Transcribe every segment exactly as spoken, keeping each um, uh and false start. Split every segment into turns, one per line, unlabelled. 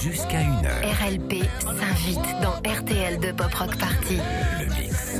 jusqu'à une heure.
R L P s'invite dans R T L deux Pop Rock Party.
Le mix.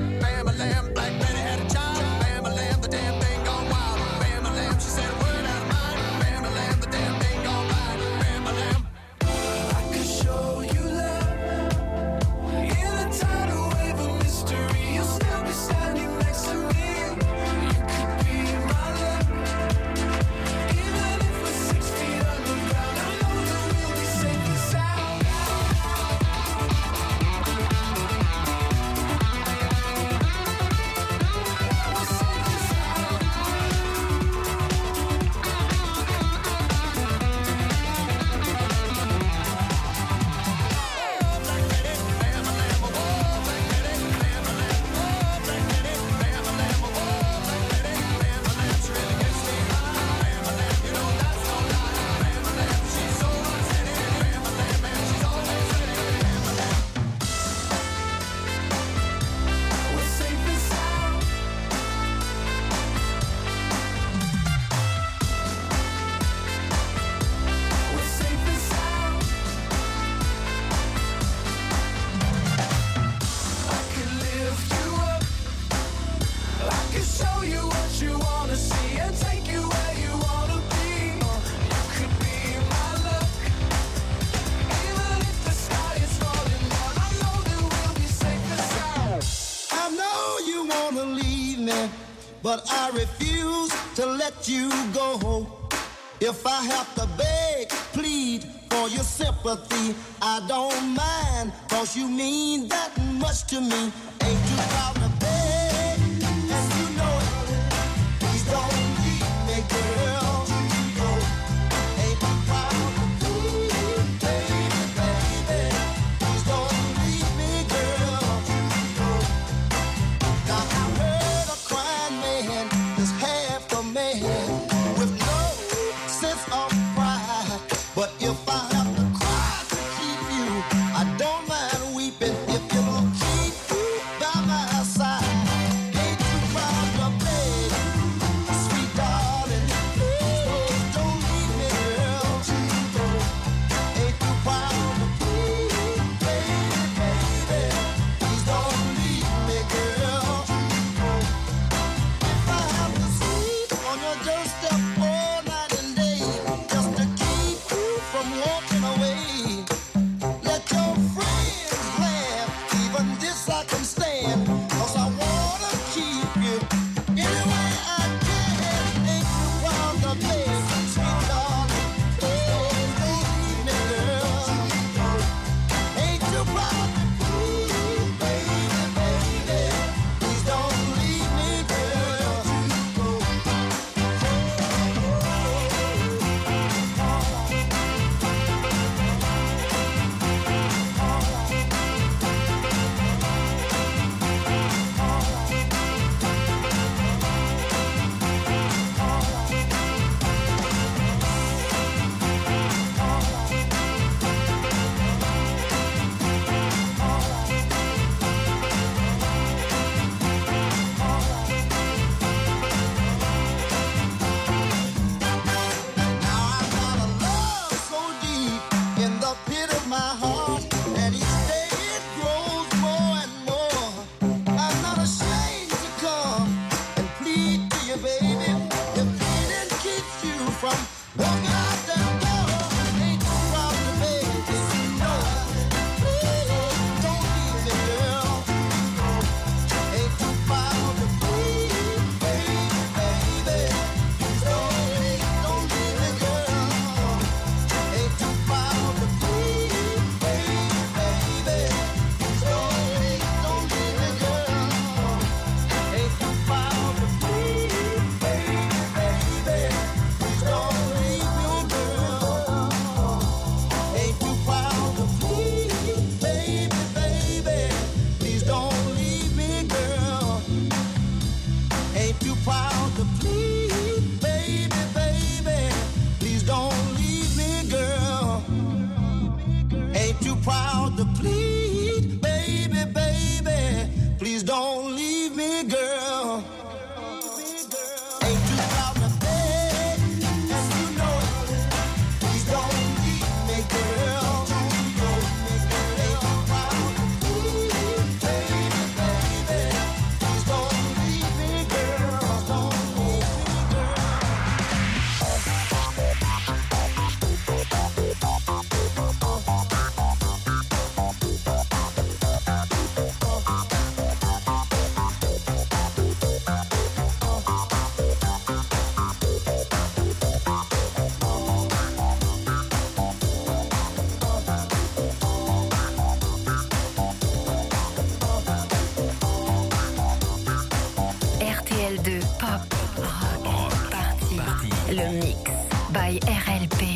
But I refuse to let you go. If I have to beg, plead for your sympathy, I don't mind, cause you mean that much to me. Ain't too proud to beg, and you know it. Please don't leave me, girl. Go. Ain't too proud to plead, baby, baby. Please don't leave me, girl. Go. Now I heard a crying man is half a man with no sense of pride. But if I have to cry to keep you, I don't mind weeping if you'll keep by my side.
by R L P.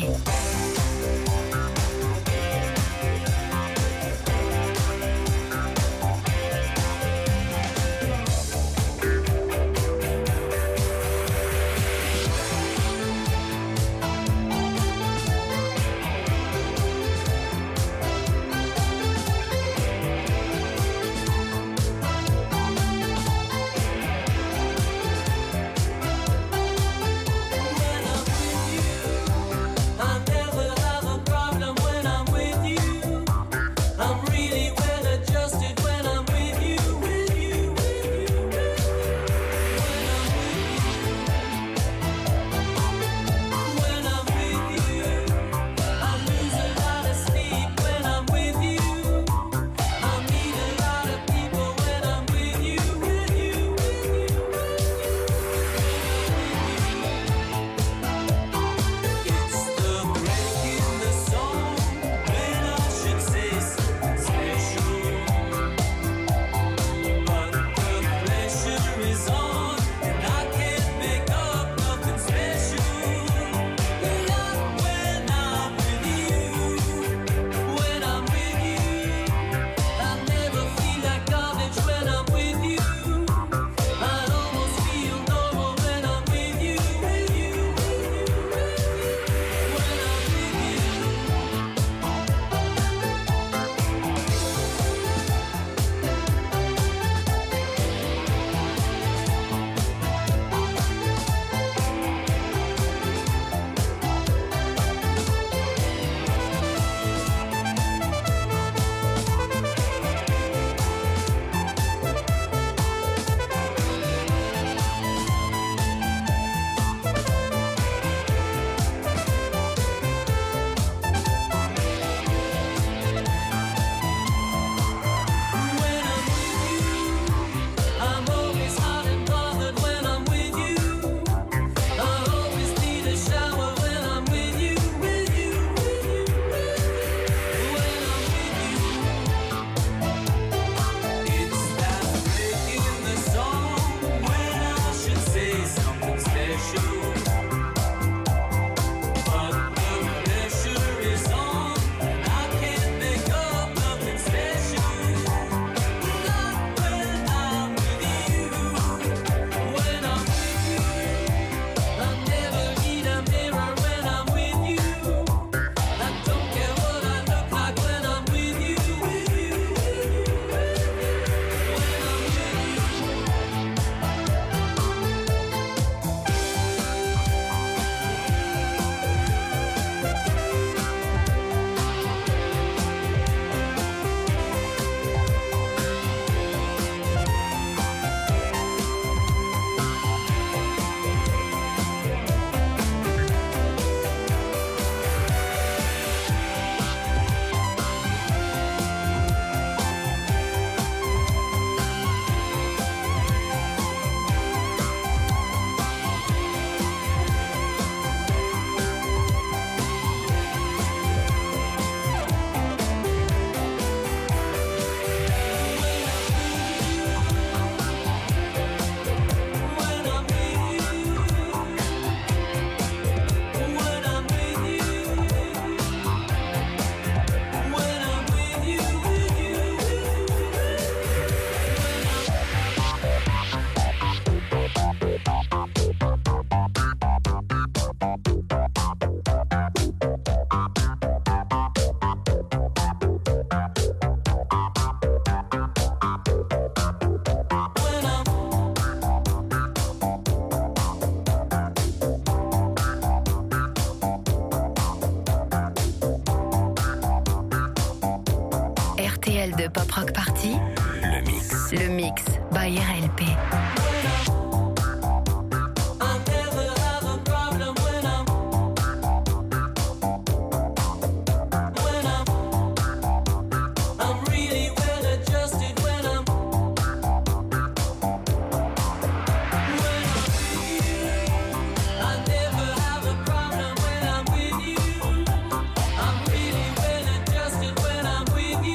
De Pop Rock Party,
le mix.
Le mix by R L P.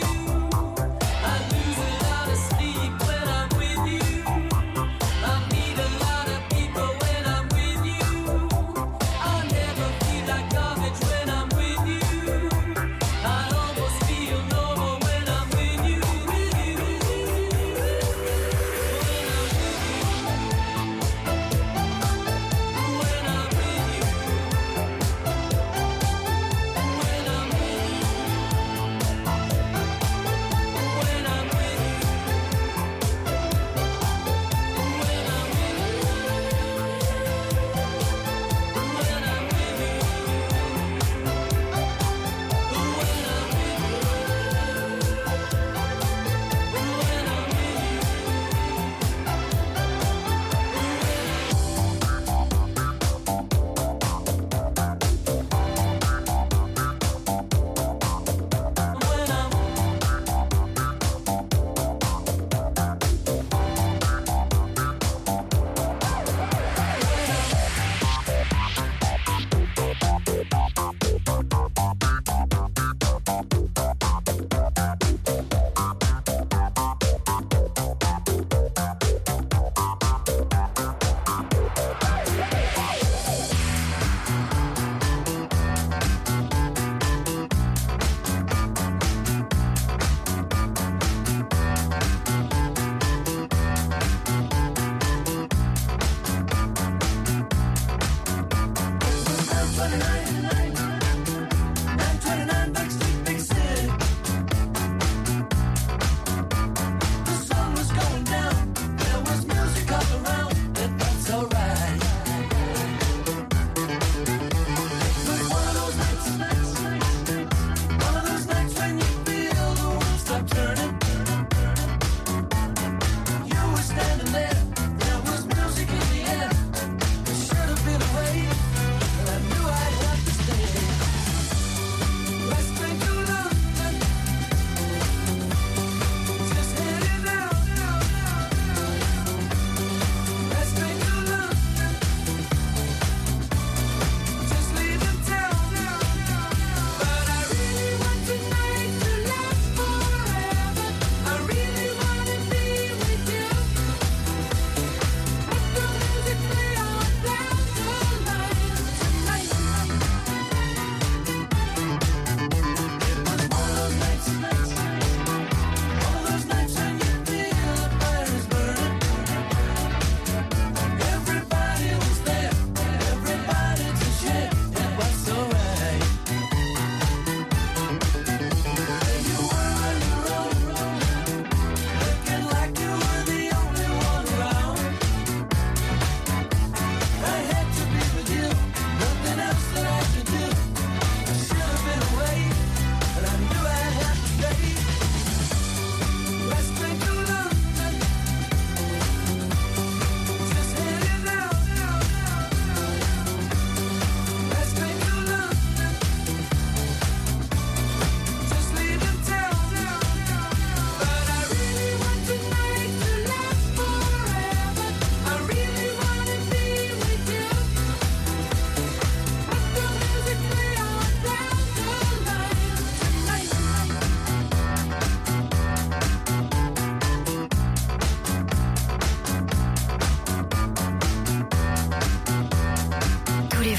I lose a lot of sleep when I'm with you.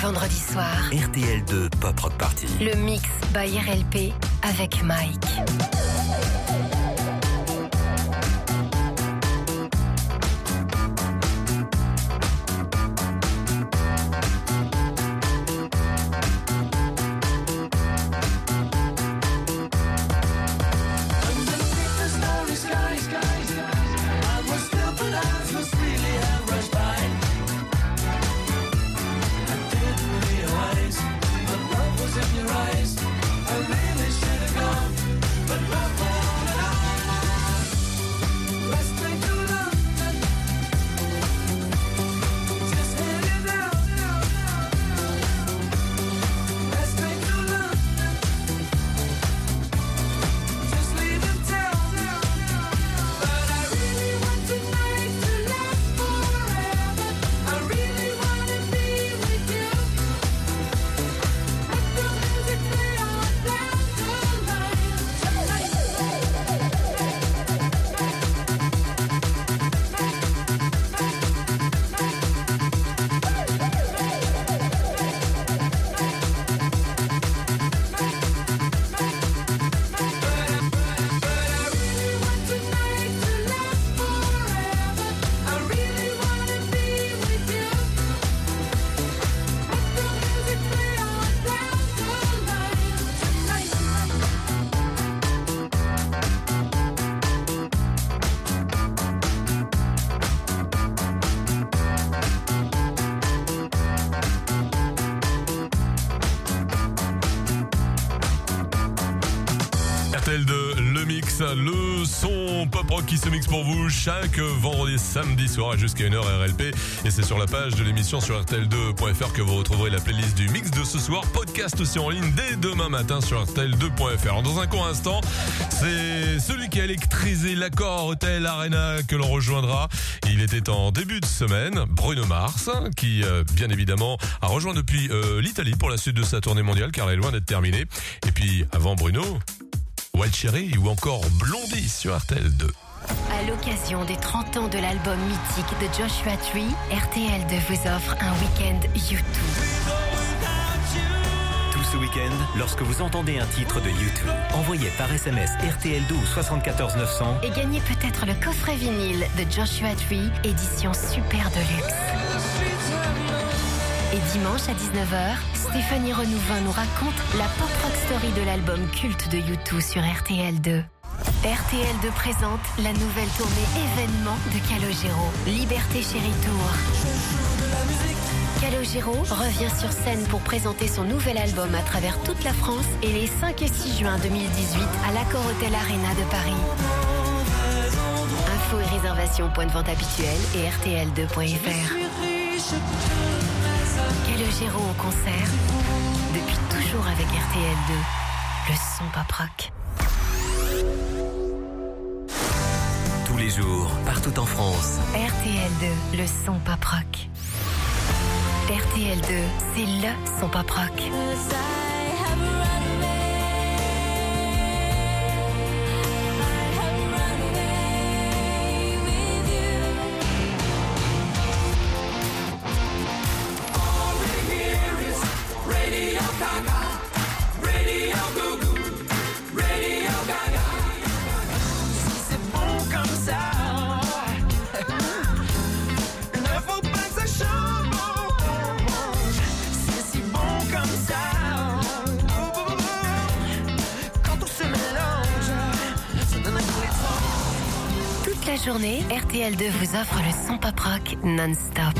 vendredi soir.
R T L deux Pop Rock Party.
Le mix by R L P avec Mike.
Le son pop rock qui se mixe pour vous chaque vendredi, samedi soir jusqu'à une heure R L P. Et c'est sur la page de l'émission sur R T L deux point F R que vous retrouverez la playlist du mix de ce soir. Podcast aussi en ligne dès demain matin sur R T L deux point F R. Dans un court instant, c'est celui qui a électrisé l'Accor Hotel Arena que l'on rejoindra. Il était en début de semaine, Bruno Mars, qui euh, bien évidemment a rejoint depuis euh, l'Italie pour la suite de sa tournée mondiale car elle est loin d'être terminée. Et puis avant Bruno, Wild Cherry ou encore Blondie sur R T L deux.
À l'occasion des trente ans de l'album mythique de Joshua Tree, R T L deux vous offre un week-end U deux.
Tout ce week-end, lorsque vous entendez un titre de U deux, envoyez par S M S R T L deux ou soixante-quatorze neuf cents
et gagnez peut-être le coffret vinyle de Joshua Tree, édition super de luxe. Et dimanche à dix-neuf heures, Stéphanie Renouvin nous raconte la pop rock story de l'album culte de U deux sur R T L deux. R T L deux présente la nouvelle tournée événement de Calogero, Liberté Chérie Tour. Calogero revient sur scène pour présenter son nouvel album à travers toute la France et les cinq et six juin deux mille dix-huit à l'Accor Hotel Arena de Paris. Infos et réservations point de vente habituel et R T L deux point F R. Calogero au concert, depuis toujours avec R T L deux, le son pop rock.
tous les jours, partout en France.
R T L deux, le son pop rock. R T L deux, c'est le son pop rock. La journée, R T L deux vous offre le son pop rock non-stop.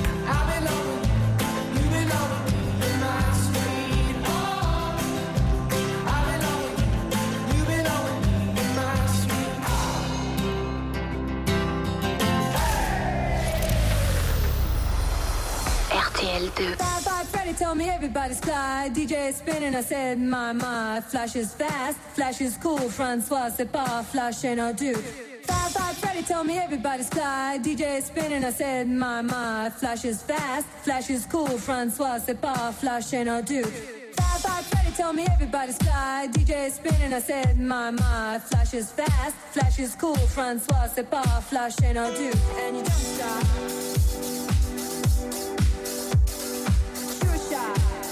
R T L deux.
Freddie told me everybody's fly. D J spinning, I said, my, my. Flash is fast, flash is cool. François, c'est pas flash ain't no dude. Five, five, Freddie told me everybody's fly. D J spinning, I said, my, my. Flash is fast, flash is cool. François, c'est pas flash ain't no dude. Five, five, Freddie told me everybody's fly. D J spinning, I said, my, my. Flash is fast, flash is cool. François, c'est pas flash ain't no dude. And you don't stop. Sure shot.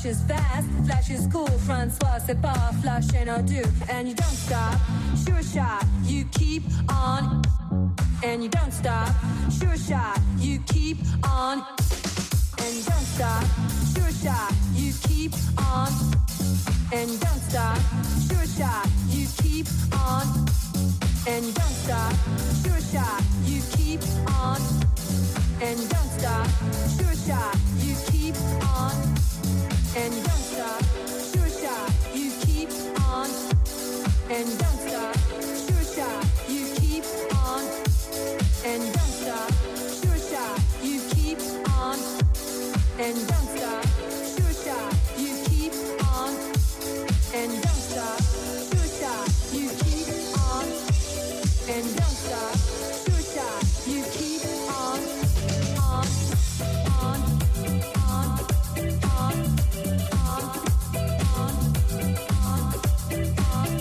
flashes fast, flashes cool. Francois, c'est pas flash and I do. And you don't stop, sure shot, you keep on. And you don't stop, sure shot, you keep on. And you don't stop, sure shot, you keep on. And you don't stop, sure shot, you keep on. And you don't stop, sure shot, you keep on. And you don't stop, sure shot, you keep on. And you don't stop, sure shot, you keep on. And you don't stop, sure shot, you keep on. And you don't stop, sure shot, you keep on. And you don't stop, sure shot, you keep on. And you don't stop, sure shot, you keep on. And you don't stop, sure shot, you keep on. On, on, on, on, on, on, on,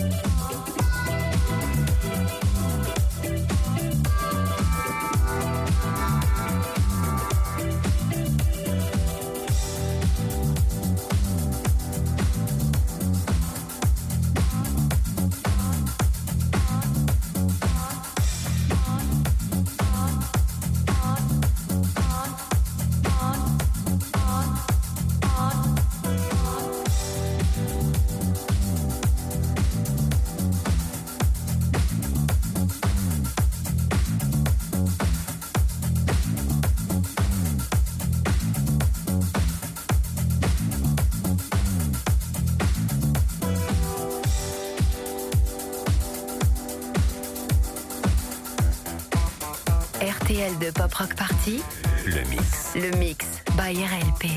R T L deux Pop Rock Party,
Le mix.
le mix by R L P.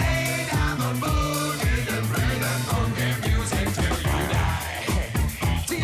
Lay down the boogie and play that funky music till you die.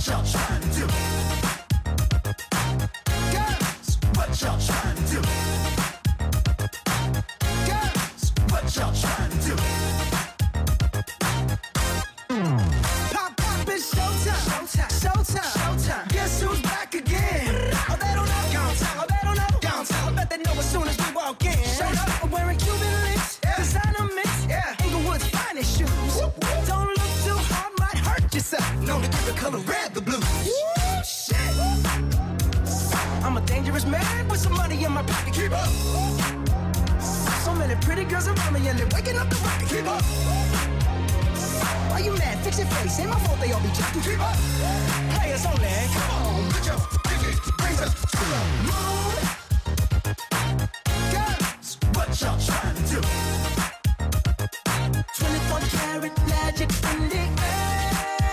what y'all trying to do? Girls, what y'all trying to do? Girls, what y'all trying to do? Pop, pop, it's showtime. Showtime. Showtime. Showtime. Guess who's back again? Oh, they don't know. Downtown. Oh, they don't know. Downtown. I bet they know as soon as we walk in. Showed up, I'm wearing Cuban links. Yeah. Designer mix. Yeah. Inglewood's finest shoes. Whoop, whoop. Don't look too hard, might hurt yourself. Known to give the color red the blues. Woo, shit. I'm a dangerous man with some money in my pocket. Keep up. So many pretty girls around me and they're waking up the rocket. Keep up. Why you mad? Fix your face. Ain't my fault they all be jacking. Keep up. Players only. Come on, put your pinky rings up to the moon. Girls, what y'all trying to do? twenty-four karat magic in the air.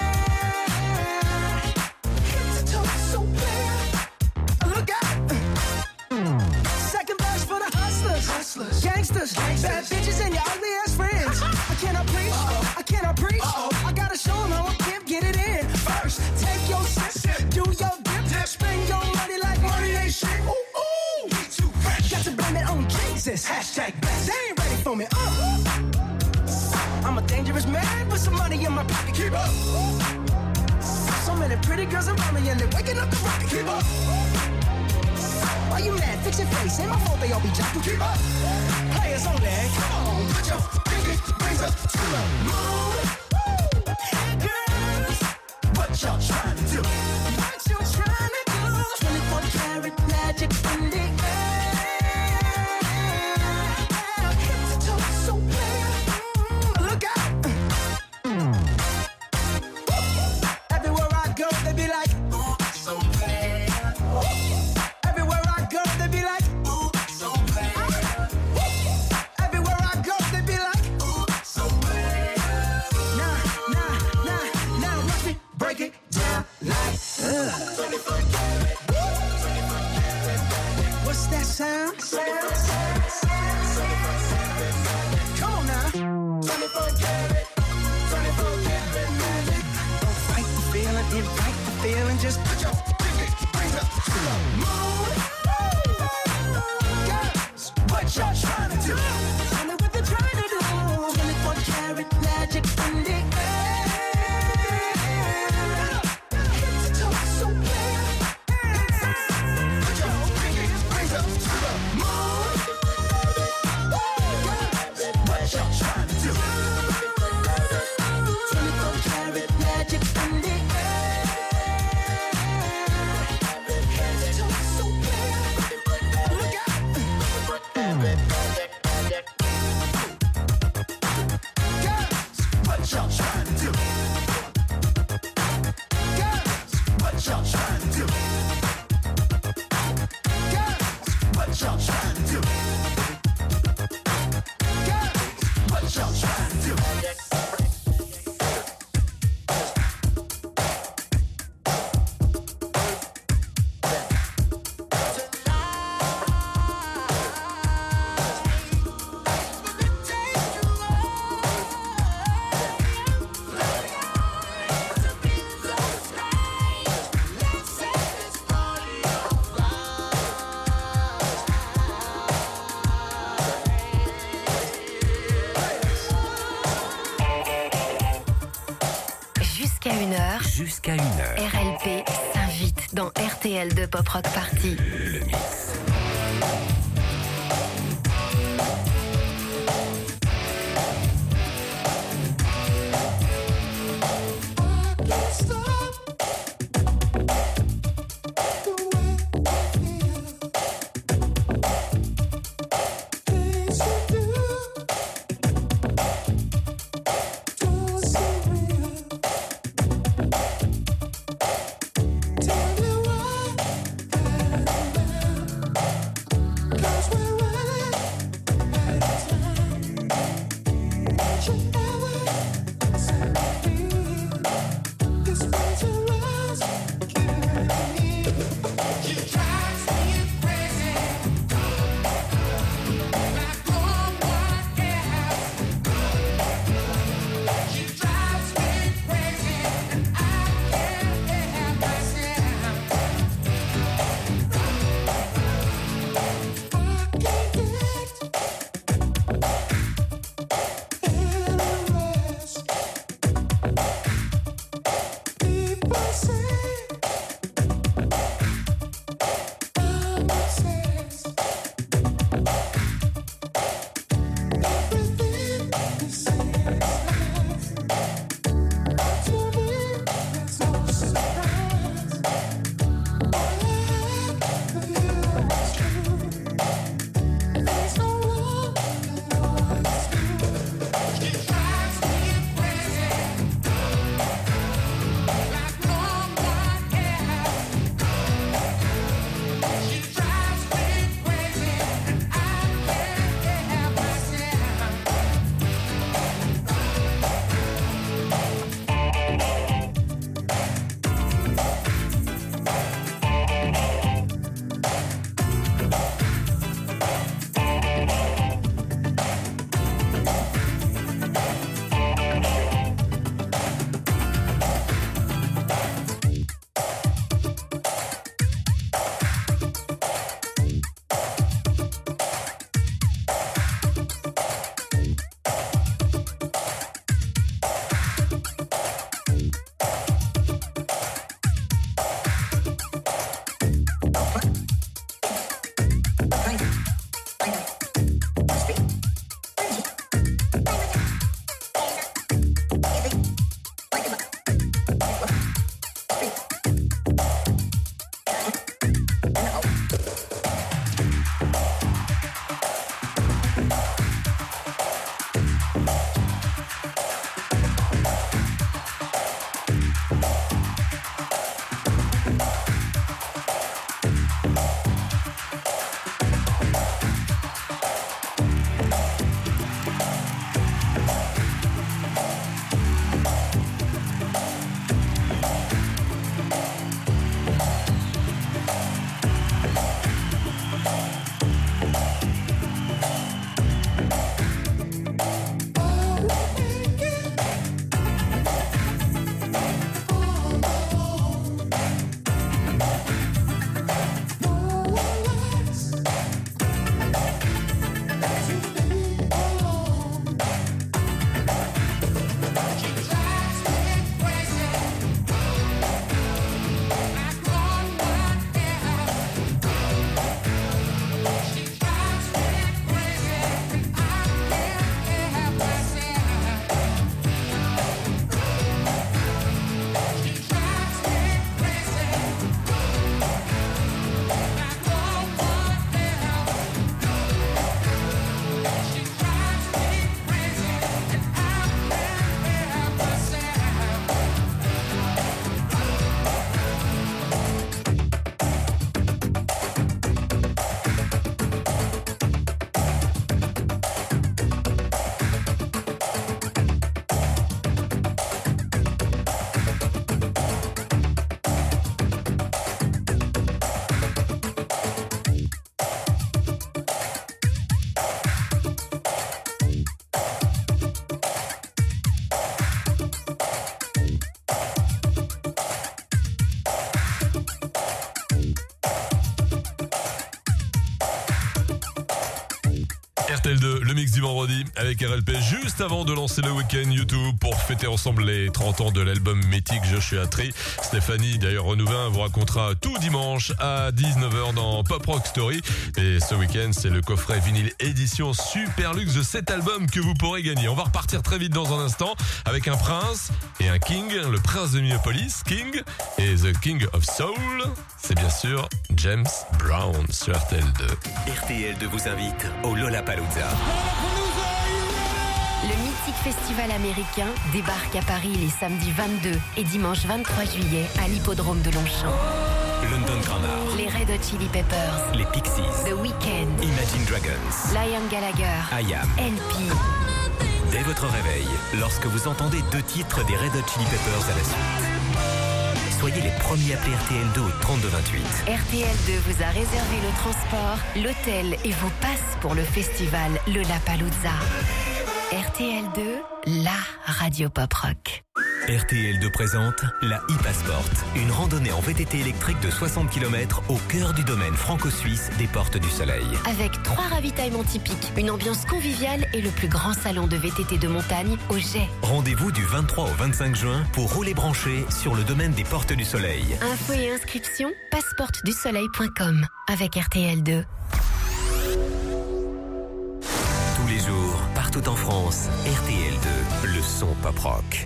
Head to toe so clear. Look out. Second verse for the hustlers. Hustlers. Gangsters. Gangsters. Bad bitches and your ugly ass friends. I cannot preach. Uh-oh. I cannot preach. Uh-oh. I gotta show them how I can get it in. First, take your sip. Sip. Do your dip. Dip. Spend your money like money ain't shit. Ooh, ooh. We too fresh. Got to blame it on Jesus. Hashtag blessed. They ain't ready for me. Uh. I'm a dangerous man with some money in my pocket. Keep up. So many pretty girls around me and they're waking up the rocket. Keep up. Why you mad? Fix your face. Ain't my fault they all be jacking. Keep up. Players only. Come on, put your pinky rings up to the moon. Hey girls, what y'all trying to do? What you trying to do? twenty-four karat magic in the air. Head to toe so clear. Look out. Everywhere I go, they be like, ooh, so bad. Everywhere I go, they be like, ooh, so bad. Everywhere I go, they be like, ooh, so bad. Nah, nah, nah, nah, watch me break it down like, uh. twenty-four karat. What's that sound? Come on now. twenty-four karat, twenty-four karat magic. Don't fight the feeling, invite the feeling. Just put your pinky rings up to the moon. Girls, what y'all trying to do? Tell me what they're trying to do. twenty-four karat magic in the air. Head to toe so clear. Put your pinky rings up to the moon. Girls, what y'all trying to do? twenty-four karat magic in the air. Head to toe so clear. Look out. Girls, what y'all trying to do? Girls, what y'all trying to do? Girls, what y'all trying to do? Girls, what y'all trying to do?
Jusqu'à une heure,
Jusqu'à une heure.
R L P s'invite dans R T L deux Pop Rock Party.
Le mix.
Tell me why
R T L deux, le mix du vendredi avec R L P, juste avant de lancer le week-end YouTube pour fêter ensemble les trente ans de l'album mythique Joshua Tree. Stéphanie, d'ailleurs Renouvin, vous racontera tout dimanche à dix-neuf heures dans Pop Rock Story. Et ce week-end, c'est le coffret vinyle édition Super Luxe de cet album que vous pourrez gagner. On va repartir très vite dans un instant avec un prince et un king, le prince de Minneapolis, King, et The King of Soul. C'est bien sûr James Brown sur R T L deux.
R T L deux vous invite au Lollapalooza.
Le mythique festival américain débarque à Paris les samedis vingt-deux et dimanche vingt-trois juillet à l'hippodrome de Longchamp.
London Grammar,
Les Red Hot Chili Peppers,
les Pixies,
The Weeknd,
Imagine Dragons,
Liam Gallagher,
I Am.
L P.
Dès votre réveil, lorsque vous entendez deux titres des Red Hot Chili Peppers à la suite, soyez les premiers à appeler R T L deux au trente-deux vingt-huit.
R T L deux vous a réservé le transport, l'hôtel et vos passes pour le festival Lollapalooza. R T L deux, la radio pop rock.
R T L deux présente la e-Passport, une randonnée en V T T électrique de soixante kilomètres au cœur du domaine franco-suisse des Portes du Soleil.
Avec trois ravitaillements typiques, une ambiance conviviale et le plus grand salon de V T T de montagne au Jet.
Rendez-vous du vingt-trois au vingt-cinq juin pour rouler branché sur le domaine des Portes du Soleil.
Infos et inscriptions, passeporte du soleil point com avec R T L deux.
Tous les jours, partout en France, R T L deux, le son pop rock.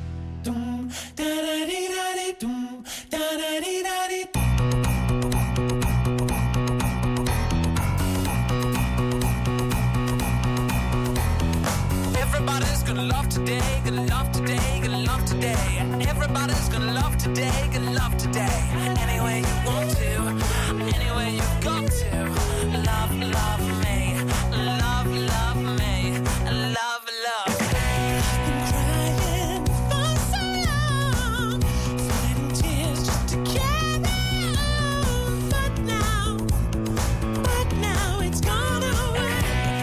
Everybody's gonna love today, gonna love today, gonna love today. Everybody's gonna love today, gonna love today. Any way you want to, any way you've got to. Love, love me, love, love me, love, love me. Been crying for so long, fighting tears just to carry on. But now, but now it's gone away.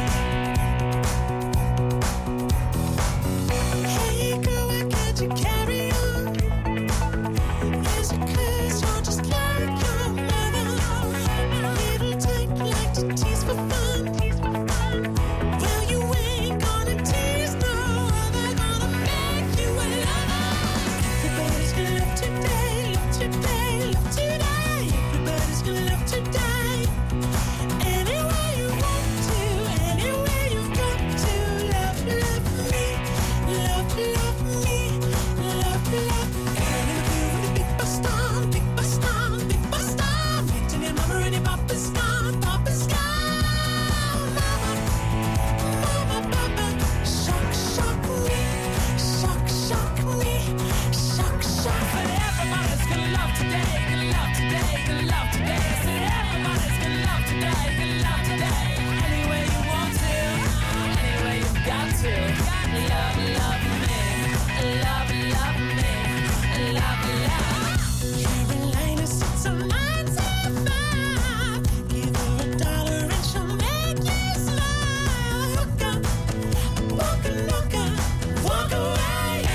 Hey girl, why can't you carry on? Is it 'cause you're just like your mother? Little type like to tease for fun. Well, you ain't gonna tease no other, gonna make you a lover. Everybody's gonna love today, love today, love today. Everybody's gonna love today. Any way you want to, any way you've got to. Love, love me, love, love me, love, love. And if you with a big bus down, big bus down, big bus down. Waiting your mama and your papa's gone, papa's gone. Mama, mama, papa, shock, shock me, shock, shock me, shock, shock. But everybody's gonna love today, gonna love today, gonna love today. I said everybody's gonna love today, gonna love today. Any way you want to, any way you've got to. Love, love me, love, love me, love, love. Carolina sits on nine seven five. Give her a dollar and she'll make you smile. Hook up, walk and look up, walk away.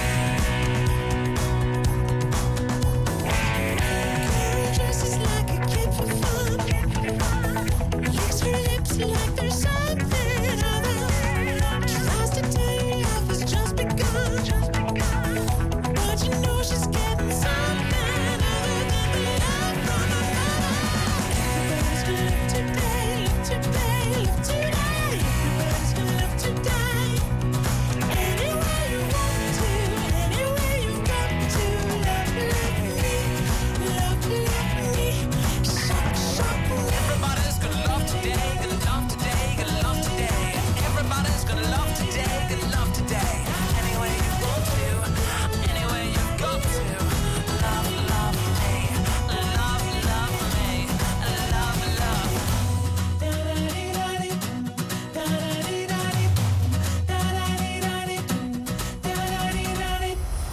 Girl dresses like a kid for fun. Licks her lips like there's something other. Tries to tell you love has just begun. But you know she's getting something other than the love from her mother. Everybody's gonna love today, love today, love today. Everybody's gonna love today. Any way you want to, any way you've got to. Love, love me, love, love me. Shock, shock me. Everybody's gonna love today, gonna love today, gonna love today. Everybody's gonna love today, gonna love today. Any way you want to, any way you've got to. Love, love me, love, love me, love, love. Da-da-dee-da-dee, da-da-dee-da-dee, da-da-dee-da-dee, da-da-dee-da-dee.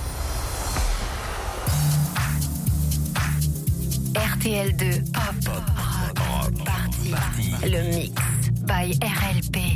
R T L deux, pop, rock, party, le mix by R L P.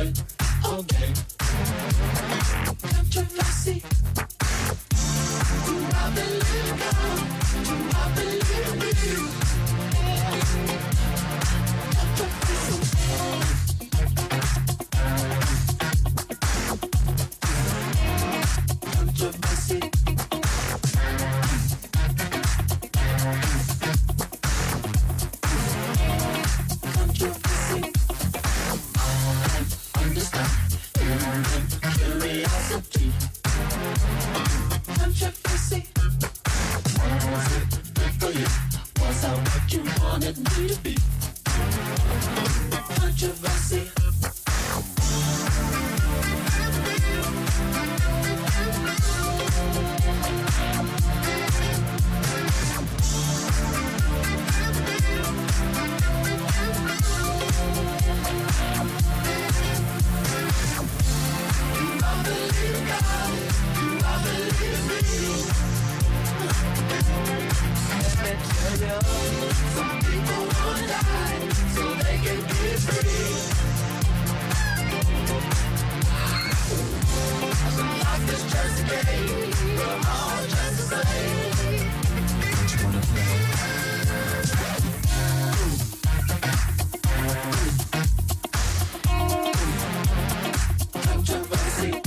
different all day. Controversy. Do I believe God? Do I believe me? Controversy. Controversy. Understand human curiosity. Controversy. Was it good for you? Was I what you wanted me to be? Controversy. Some people wanna die so they can be free. Some life is just a game, we're all just the same. Don't you wanna play? Controversy.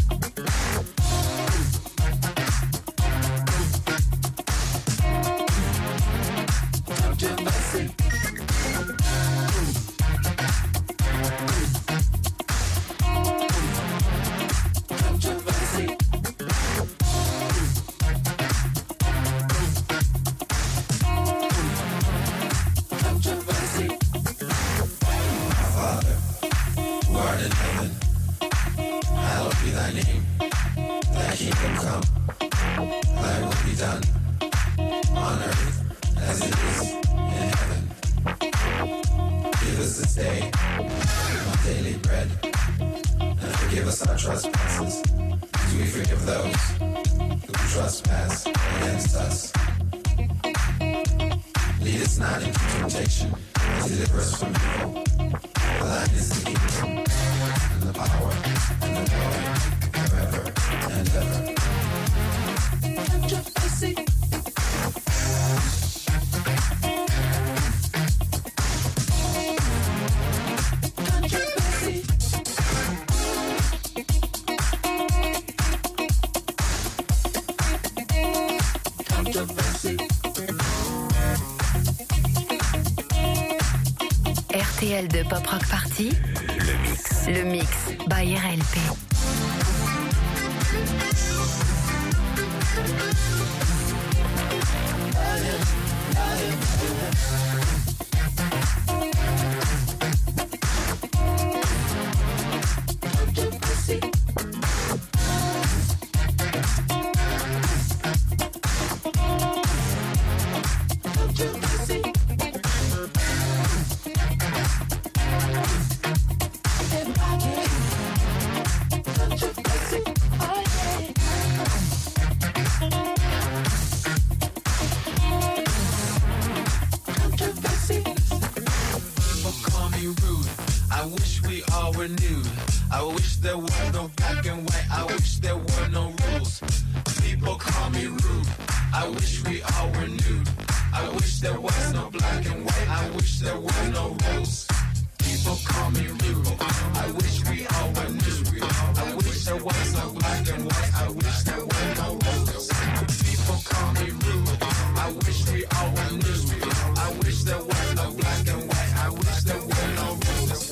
Controversy. Controversy. Controversy.
Father, who art in heaven, hallowed be thy name. Thy kingdom come, thy will be done, on earth as it is in heaven. Give us this day our daily bread, and forgive us our trespasses, as we forgive those who trespass against us. Lead us not into temptation, but deliver us from evil. For thine is the kingdom, and the power, and the glory, forever and ever.
Controversy. Controversy. Controversy.
R T L deux Pop Rock Party,
Le mix.
le mix by R L P.
Controversy. Controversy. Everybody. Controversy. Oh yeah. Controversy.
People call me rude. I wish we all were nude. I wish there were no black and white. I wish there were no rules. People call me rude. I wish we all were nude. I wish there was no black and white. I wish there were no rules. People call me rude. I wish we all were nude. I wish there was no black and white. I wish there were no rules. People call me rude. I wish we all were nude. I wish there was no black and white. I wish there were no rules.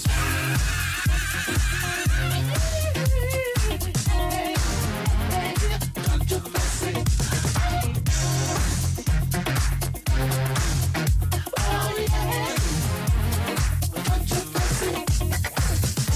Controversy. Oh yeah. Controversy.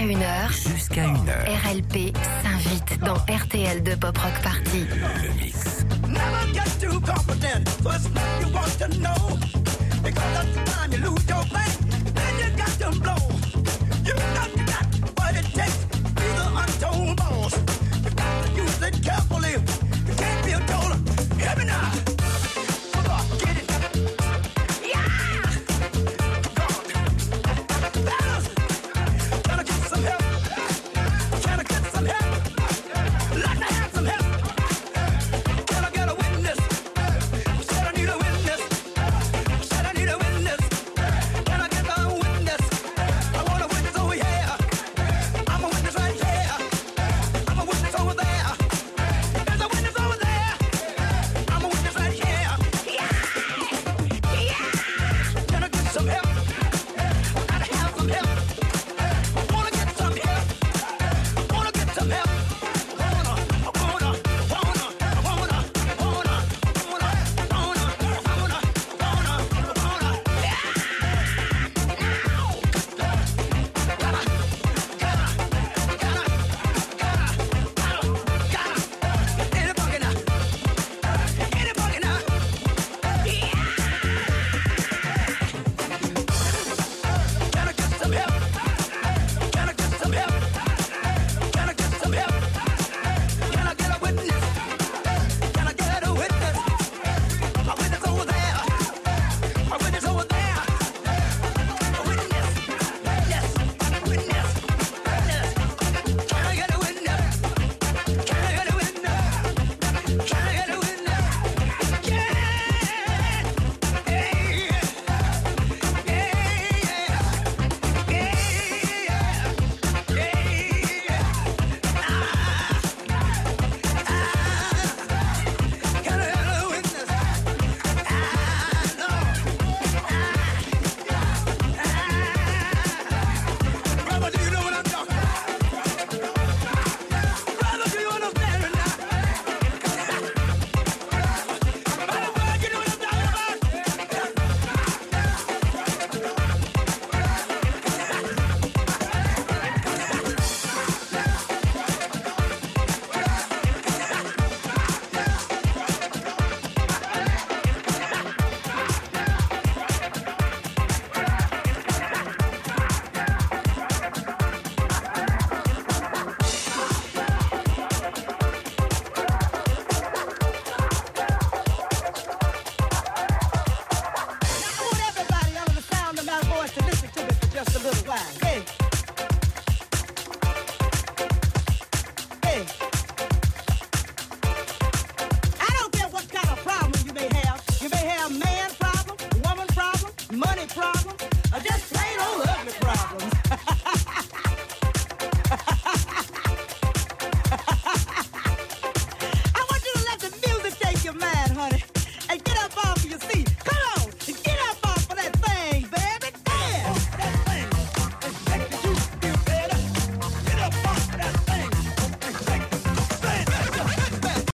Jusqu'à une heure,
Jusqu'à une heure.
R L P s'invite dans R T L deux Pop Rock Party.
Le mix.
Never get too confident. First you want to know